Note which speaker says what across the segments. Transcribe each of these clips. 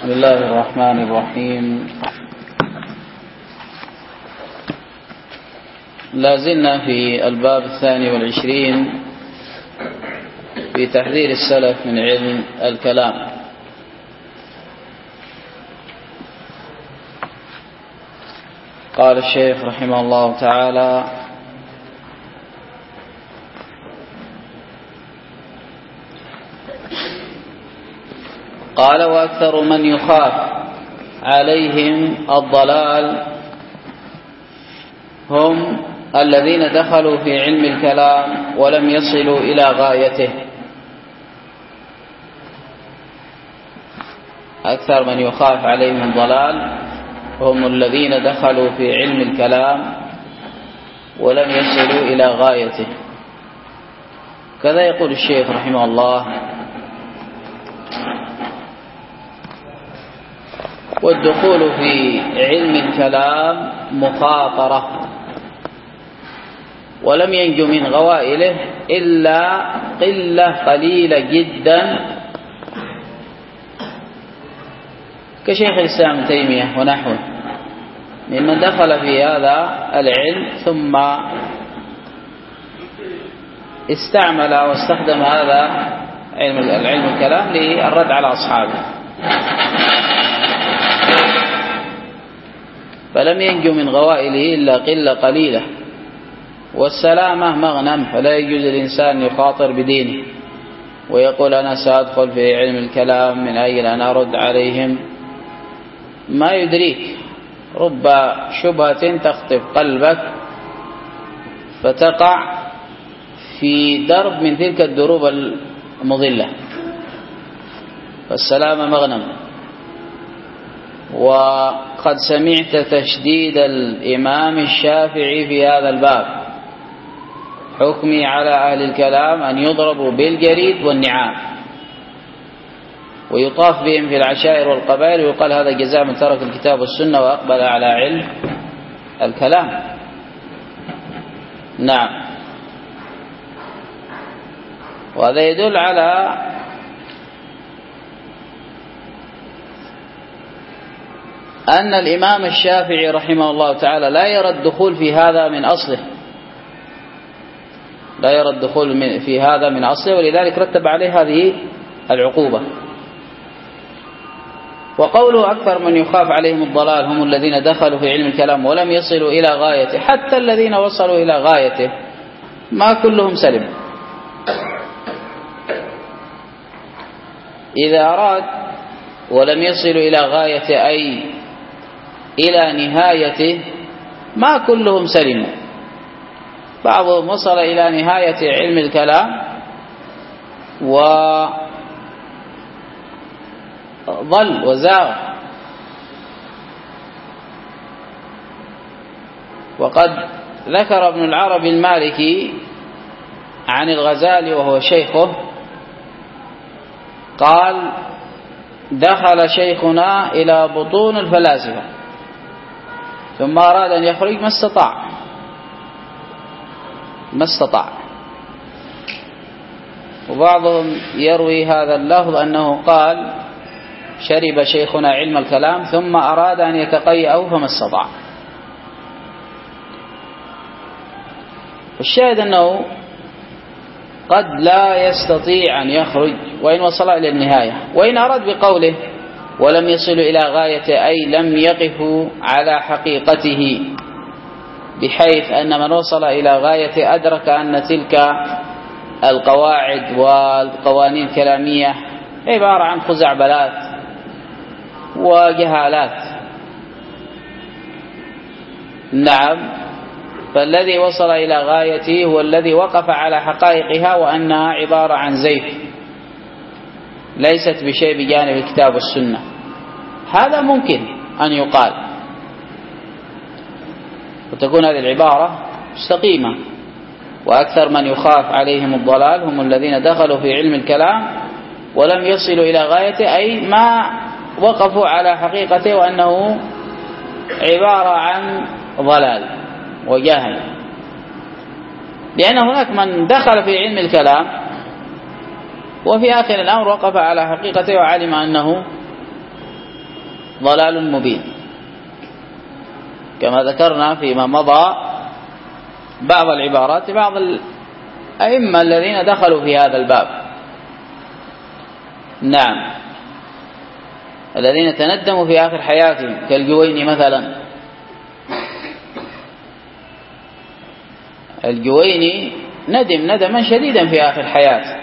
Speaker 1: بسم الله الرحمن الرحيم. لازلنا في الباب 22 في تحذير السلف من علم الكلام. قال الشيخ رحمه الله تعالى: قال: وأكثر من يخاف عليهم الضلال هم الذين دخلوا في علم الكلام ولم يصلوا إلى غايته. أكثر من يخاف عليهم الضلال هم الذين دخلوا في علم الكلام ولم يصلوا إلى غايته. كذا يقول الشيخ رحمه الله: والدخول في علم الكلام مخاطرة، ولم ينجو من غوائله إلا قلة قليلة جدا كشيخ الإسلام ابن تيمية ونحوه ممن دخل في هذا العلم ثم استعمل واستخدم هذا العلم الكلام للرد على أصحابه، فلم ينجو من غوائله إلا قلة قليلة. والسلامة مغنم، فلا يجوز للإنسان يخاطر بدينه ويقول أنا سأدخل في علم الكلام من أجل أن أرد عليهم. ما يدريك، رب شبهة تخطف قلبك فتقع في درب من تلك الدروب المضلة. فالسلامة مغنم. وقد سمعت تشديد الإمام الشافعي في هذا الباب: حكمي على أهل الكلام أن يضربوا بالجريد والنعام ويطاف بهم في العشائر والقبائل، ويقال هذا جزاء من ترك الكتاب والسنة وأقبل على علم الكلام. نعم، وهذا يدل على أن الإمام الشافعي رحمه الله تعالى لا يرى الدخول في هذا من أصله، لا يرى الدخول في هذا من أصله، ولذلك رتب عليه هذه العقوبة. وقوله أكثر من يخاف عليهم الضلال هم الذين دخلوا في علم الكلام ولم يصلوا إلى غايته. حتى الذين وصلوا إلى غايته ما كلهم سلم. إذا أراد ولم يصلوا إلى غايته أي إلى نهايته ما كلهم سلموا. بعضهم وصل إلى نهاية علم الكلام وضل وزاغ. وقد ذكر ابن العربي المالكي عن الغزالي وهو شيخه قال: دخل شيخنا إلى بطون الفلاسفة ثم أراد أن يخرج ما استطاع. وبعضهم يروي هذا اللفظ أنه قال: شرب شيخنا علم الكلام ثم أراد أن يتقيأه فما استطاع. الشاهد أنه قد لا يستطيع أن يخرج وإن وصل إلى النهاية. وإن أراد بقوله ولم يصلوا إلى غايته أي لم يقفوا على حقيقته، بحيث أن من وصل إلى غايته أدرك أن تلك القواعد والقوانين الكلامية عبارة عن خزعبلات وجهالات. نعم، فالذي وصل إلى غايته هو الذي وقف على حقائقها وأنها عبارة عن زيف ليست بشيء بجانب الكتاب والسنة. هذا ممكن أن يقال وتكون هذه العبارة مستقيمة. وأكثر من يخاف عليهم الضلال هم الذين دخلوا في علم الكلام ولم يصلوا إلى غايته أي ما وقفوا على حقيقته وأنه عبارة عن ضلال وجهل. لأن هناك من دخل في علم الكلام وفي آخر الأمر وقف على حقيقته وعلم أنه ضلال مبين، كما ذكرنا فيما مضى بعض العبارات بعض الأئمة الذين دخلوا في هذا الباب، نعم، الذين تندموا في آخر حياتهم كالجويني مثلا. الجويني ندم ندما شديدا في آخر حياته،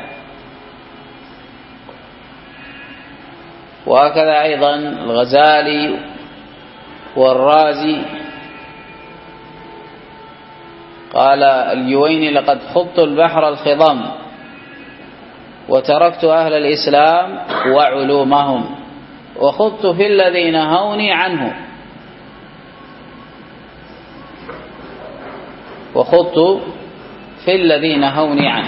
Speaker 1: وهكذا أيضا الغزالي والرازي. قال الجويني: لقد خضت البحر الخضم وتركت أهل الإسلام وعلومهم وخضت في الذي نهوني عنه، وخضت في الذي نهوني عنه،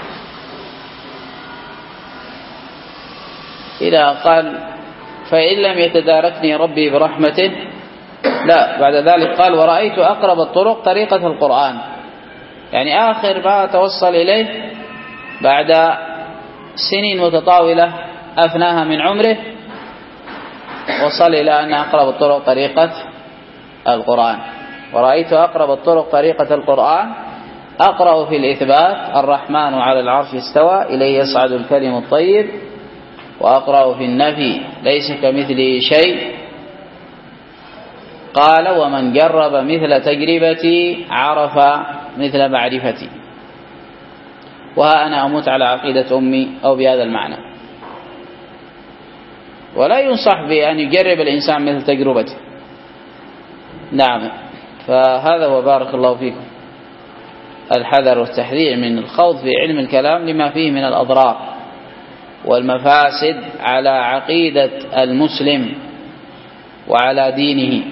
Speaker 1: إلى قال: فإن لم يتداركني ربي برحمته. لا، بعد ذلك قال: ورأيت أقرب الطرق طريقة القرآن، يعني آخر ما توصل إليه بعد سنين متطاولة أفناها من عمره، وصل إلى أن أقرب الطرق طريقة القرآن. ورأيت أقرب الطرق طريقة القرآن، أقرأ في الإثبات: الرحمن على العرش استوى إليه يصعد الكلم الطيب، وأقرأ في النفي: ليس كمثله شيء. قال: ومن جرب مثل تجربتي عرف مثل معرفتي. وها أنا أموت على عقيدة أمي أو بهذا المعنى. ولا ينصح بأن يجرب الإنسان مثل تجربته، نعم. فهذا هو، بارك الله فيكم، الحذر والتحذير من الخوض في علم الكلام لما فيه من الأضرار والمفاسد على عقيدة المسلم وعلى دينه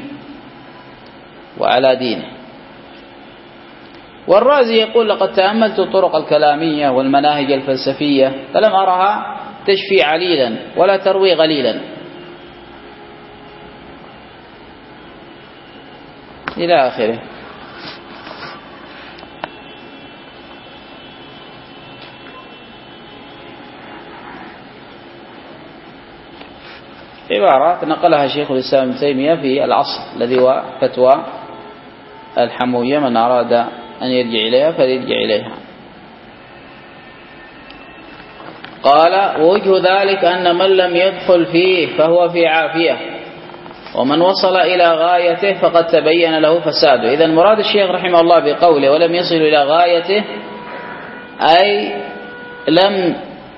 Speaker 1: والرازي يقول: لقد تأملت الطرق الكلامية والمناهج الفلسفية فلم أرها تشفي عليلا ولا تروي غليلا، إلى آخره. عبارات نقلها شيخ الإسلام ابن تيمية في العصر الذي هو فتوى الحموية، من أراد أن يرجع إليها فليرجع إليها. قال: ووجه ذلك أن من لم يدخل فيه فهو في عافية، ومن وصل إلى غايته فقد تبين له فساده. إذن مراد الشيخ رحمه الله بقوله ولم يصل إلى غايته، أي لم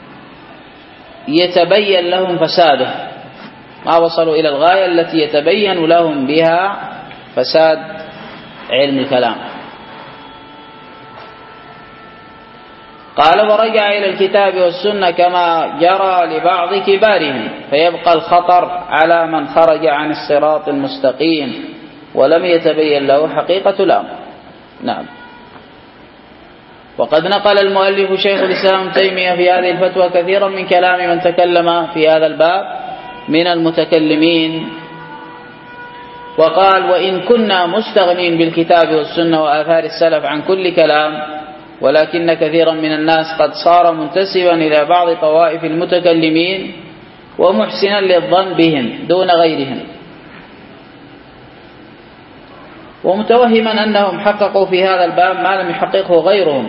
Speaker 1: يتبين لهم فساده، ما وصلوا إلى الغاية التي يتبين لهم بها فساد علم الكلام. قال: ورجع إلى الكتاب والسنة كما جرى لبعض كبارهم، فيبقى الخطر على من خرج عن الصراط المستقيم ولم يتبين له حقيقة الأمر. نعم. وقد نقل المؤلف شيخ الإسلام ابن تيمية في هذه الفتوى كثيرا من كلام من تكلم في هذا الباب من المتكلمين، وقال: وإن كنا مستغنين بالكتاب والسنة وآثار السلف عن كل كلام، ولكن كثيرا من الناس قد صار منتسبا إلى بعض طوائف المتكلمين ومحسنا للظن بهم دون غيرهم، ومتوهما أنهم حققوا في هذا الباب ما لم يحققه غيرهم،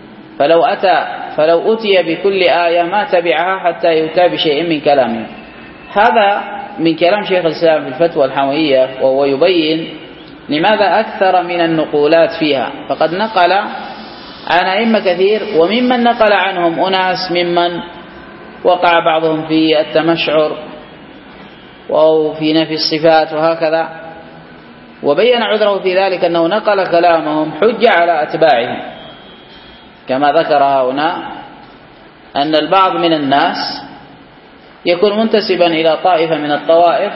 Speaker 1: فلو أتي بكل آية ما تبعها حتى يؤتى بشيء من كلامهم. هذا من كلام شيخ الإسلام في الفتوى الحموية، وهو يبين لماذا أكثر من النقولات فيها. فقد نقل عن أئمة كثير، وممن نقل عنهم أناس ممن وقع بعضهم في التمشعر أو في نفي الصفات وهكذا، وبين عذره في ذلك أنه نقل كلامهم حجة على أتباعهم، كما ذكر هنا أن البعض من الناس يكون منتسبا إلى طائفة من الطوائف،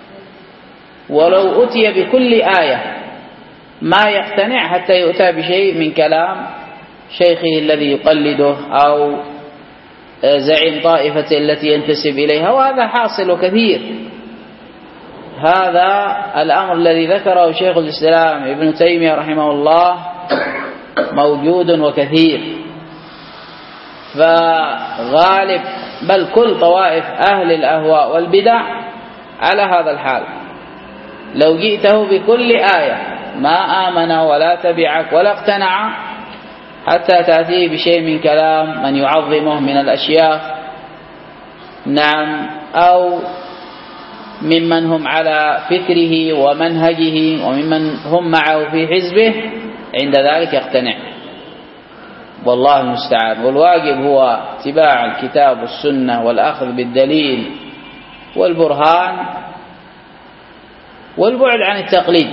Speaker 1: ولو أتي بكل آية ما يقتنع حتى يؤتى بشيء من كلام شيخه الذي يقلده أو زعيم طائفة التي ينتسب إليها، وهذا حاصل كثير. هذا الأمر الذي ذكره شيخ الإسلام ابن تيمية رحمه الله موجود وكثير. فغالب بل كل طوائف أهل الأهواء والبدع على هذا الحال لو جئته بكل آية ما آمن ولا تبعك ولا اقتنع حتى تأتيه بشيء من كلام من يعظمه من الأشياخ، نعم، أو ممن هم على فكره ومنهجه وممن هم معه في حزبه، عند ذلك يقتنع. والله المستعان. والواجب هو اتباع الكتاب والسنة والأخذ بالدليل والبرهان والبعد عن التقليد.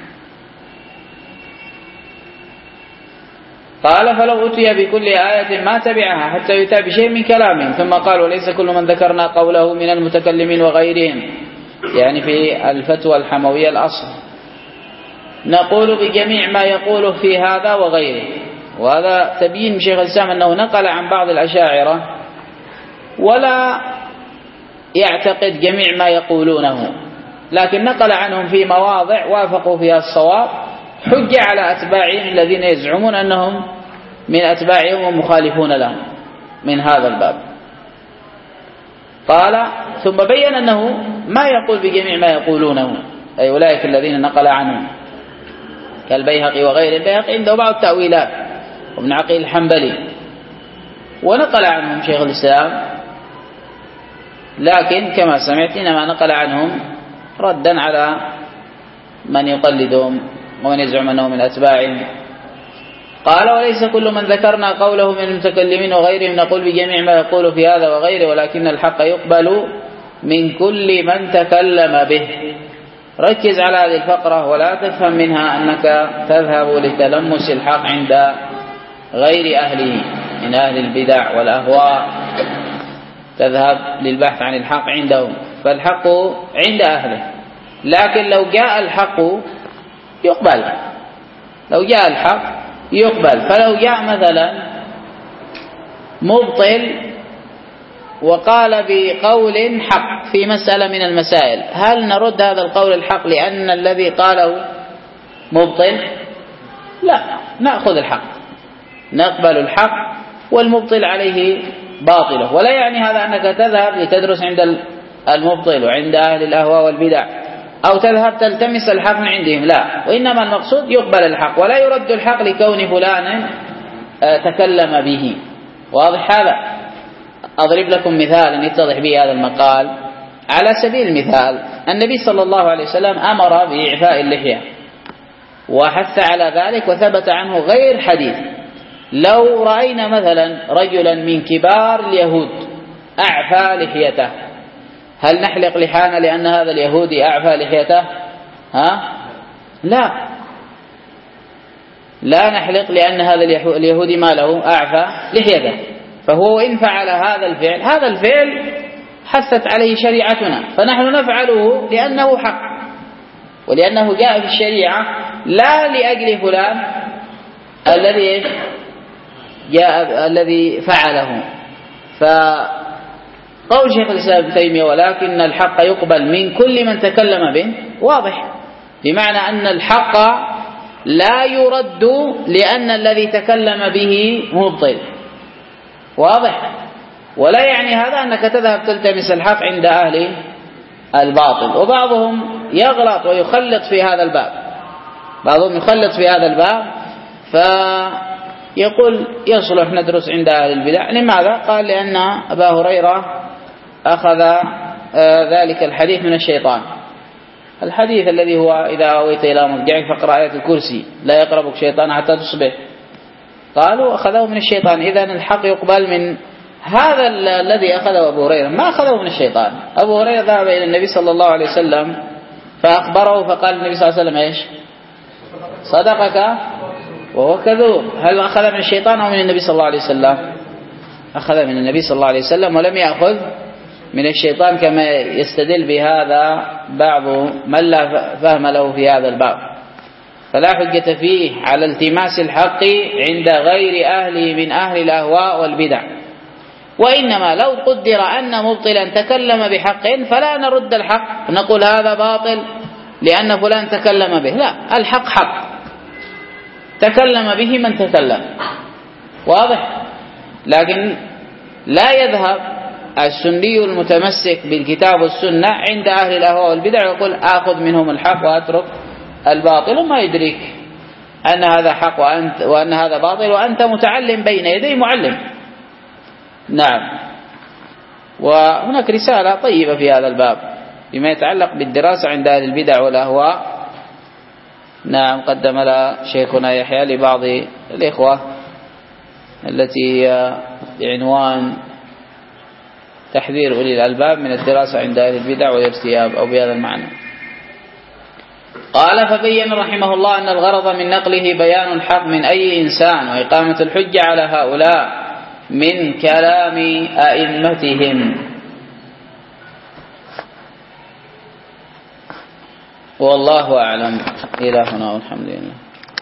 Speaker 1: قال فلو أتي بكل آية ما تبعها حتى يؤتى بشيء من كلامهم. ثم قال وليس كل من ذكرنا قوله من المتكلمين وغيرهم، يعني في الفتوى الحموية الأصل، نقول بجميع ما يقوله في هذا وغيره. وهذا تبيين شيخ الإسلام أنه نقل عن بعض الأشاعرة ولا يعتقد جميع ما يقولونه، لكن نقل عنهم في مواضع وافقوا فيها الصواب حجة على أتباعهم الذين يزعمون أنهم من أتباعهم ومخالفون لهم من هذا الباب. قال ثم بين أنه ما يقول بجميع ما يقولونه، أي أولئك الذين نقل عنهم كالبيهقي وغير البيهقي عنده بعض التأويلات وابن عقيل الحنبلي، ونقل عنهم شيخ الإسلام، لكن كما سمعت إنما نقل عنهم ردا على من يقلدهم ومن يزعم أنه من أتباعهم. قال وليس كل من ذكرنا قوله من المتكلمين وغيرهم نقول بجميع ما يقول في هذا وغيره، ولكن الحق يقبل من كل من تكلم به. ركز على هذه الفقرة ولا تفهم منها أنك تذهب لتلمس الحق عند غير أهله من أهل البدع والأهواء، تذهب للبحث عن الحق عندهم، فالحق عند أهله. لكن لو جاء الحق يقبل، لو جاء الحق يقبل. فلو جاء مثلا مبطل وقال بقول حق في مسألة من المسائل، هل نرد هذا القول الحق لأن الذي قاله مبطل؟ لا، نأخذ الحق، نقبل الحق والمبطل عليه باطله. ولا يعني هذا أنك تذهب لتدرس عند المبطل وعند أهل الأهواء والبدع أو تذهب تلتمس الحق من عندهم، لا، وإنما المقصود يقبل الحق ولا يرد الحق لكون فلان تكلم به. واضح هذا؟ أضرب لكم مثال يتضح به هذا المقال. على سبيل المثال النبي صلى الله عليه وسلم أمر بإعفاء اللحية وحث على ذلك وثبت عنه غير حديث. لو رأينا مثلا رجلا من كبار اليهود أعفى لحيته، هل نحلق لحانا لأن هذا اليهودي أعفى لحيته؟ لا نحلق لأن هذا اليهودي ما له أعفى لحيته. فهو إن فعل هذا الفعل حثت عليه شريعتنا، فنحن نفعله لأنه حق ولأنه جاء في الشريعة، لا لأجل فلان الذي فعله. فقول شيخ الإسلام ابن تيمية ولكن الحق يقبل من كل من تكلم به واضح، بمعنى أن الحق لا يرد لأن الذي تكلم به مبطل. واضح؟ ولا يعني هذا أنك تذهب تلتمس الحق عند أهل الباطل. وبعضهم يغلط ويخلط في هذا الباب، فيقول يصلح ندرس عند أهل البدع. لماذا؟ قال لأن أبا هريرة أخذ ذلك الحديث من الشيطان، الحديث الذي هو إذا أويت إلى مضجعك فاقرأ آية الكرسي لا يقربك شيطان حتى تصبح. قالوا أخذه من الشيطان، إذن الحق يقبل من هذا الذي أخذه أبو هريرة، ما أخذه من الشيطان. أبو هريرة ذهب إلى النبي صلى الله عليه وسلم فأخبره، فقال النبي صلى الله عليه وسلم إيش؟ صدقك وهو كذوب. هل أخذ من الشيطان أو من النبي صلى الله عليه وسلم؟ أخذ من النبي صلى الله عليه وسلم ولم يأخذ من الشيطان، كما يستدل بهذا بعض من لا فهم له في هذا الباب. فلا حجة فيه على التماس الحق عند غير أهله من أهل الأهواء والبدع. وإنما لو قدر أن مبطلا تكلم بحق فلا نرد الحق نقول هذا باطل لأن فلان تكلم به، لا، الحق حق تكلم به من تكلم. واضح؟ لكن لا يذهب السني المتمسك بالكتاب والسنة عند أهل الأهواء والبدع يقول آخذ منهم الحق وأترك الباطل، وما يدريك أن هذا حق وأن هذا باطل وأنت متعلم بين يدي معلم. نعم. وهناك رسالة طيبة في هذا الباب فيما يتعلق بالدراسة عند أهل البدع والأهواء، نعم، قدم لها شيخنا يحيى لبعض الإخوة، التي بعنوان تحذير أولي الألباب من الدراسة عند أهل البدع والارتياب، أو بهذا المعنى. قال: فبين رحمه الله أن الغرض من نقله بيان الحق من أي إنسان وإقامة الحجة على هؤلاء من كلام أئمتهم. والله أعلم. إلى هنا والحمد لله.